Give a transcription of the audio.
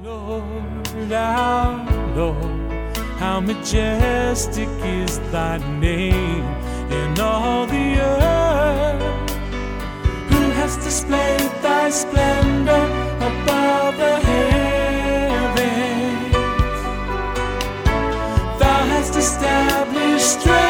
Lord, our Lord, how majestic is thy name in all the earth. Who has displayed thy splendor above the heavens? Thou hast established strength